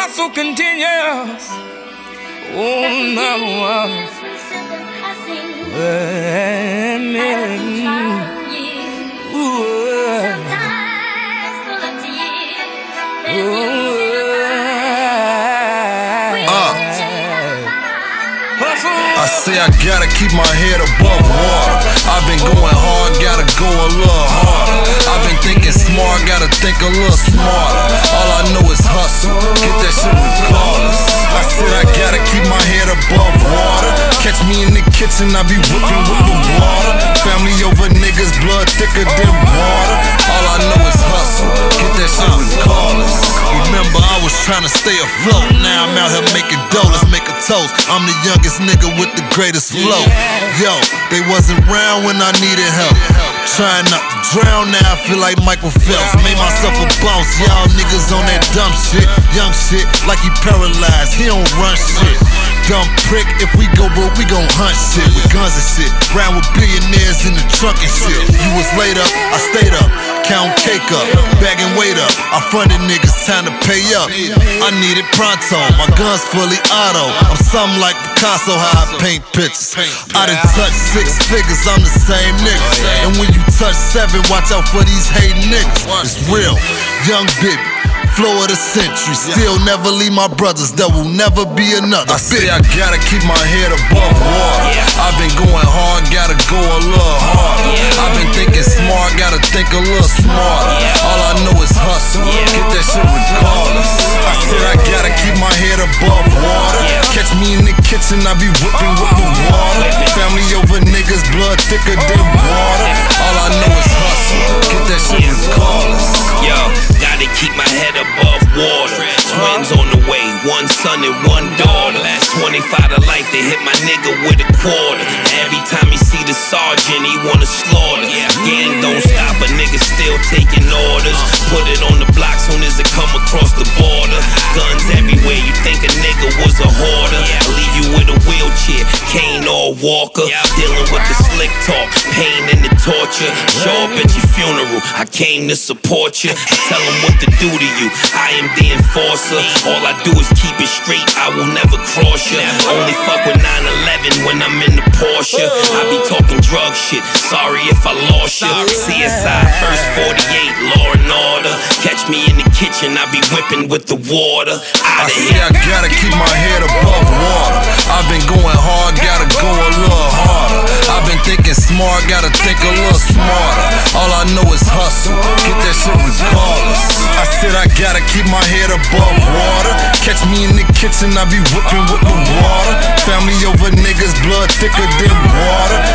hustle continues. Oh, my wife. I say I gotta keep my head above water. I've been going hard, gotta go a little harder. I've been thinking smart, gotta think a little smarter. All I know is hustle, get that shit regardless. I said I gotta keep my head above water. Catch me in the kitchen, I be whipping with the water. Family over niggas, blood thicker than water. All I know is hustle, get that shit regardless. Remember I was trying to stay afloat, now I'm out here making dough, let's make a toast. I'm the youngest nigga with the greatest flow. Yo, they wasn't round when I needed help. Trying not to drown, now I feel like Michael Phelps. Made myself a boss, y'all niggas on that dumb shit. Young shit, like he paralyzed, he don't run shit. Dumb prick, if we go broke, we gon' hunt shit with guns and shit. Round with billionaires in the trunk and shit. You was laid up, I stayed up. Count cake up, bagging weight up. I funded niggas, time to pay up. I need it pronto, my gun's fully auto. I'm something like Picasso, how I paint pictures. I done touched 6 figures, I'm the same nigga. And when you touch 7, watch out for these hating niggas. It's real, young baby. Flow of the century, still never leave my brothers, there will never be another. I say I gotta keep my head above water. I've been going hard, gotta go a little harder. I've been thinking smart, gotta think a little smarter. All I know is hustle, get that shit regardless. I said I gotta keep my head above water. Catch me in the kitchen, I be whipping with the water. Family over niggas, blood thicker than water. All I know is hustle, get that shit regardless. Yo, gotta keep my head above water. Twins on the way, 1 son and 1 daughter. 25 to life, they hit my nigga with a quarter. Every time he see the sergeant, he wanna slaughter. Gang don't stop, a nigga still taking orders. Put it on the block soon as it come across the border. Guns everywhere, you think a nigga was a hoarder. I leave you with a wheelchair, cane or walker. Dealing with the slick talk, pain and the torture. Show up at your funeral, I came to support you. I tell them what to do to you, I am the enforcer. All I do is keep it straight, I will never cross you. Only fuck with 911 when I'm in the Porsche. I be talking drug shit, sorry if I lost you. CSI, first 48, law and order. Catch me in the kitchen, I be whipping with the water. I say I gotta keep my head above water. I've been going hard, gotta go a little harder. I've been thinking smart, gotta think a little smarter. All I know is hustle, get that shit regardless. I said I gotta keep my head above water. Catch me in the kitchen, I be whipping with the water. Family over niggas, blood thicker than water.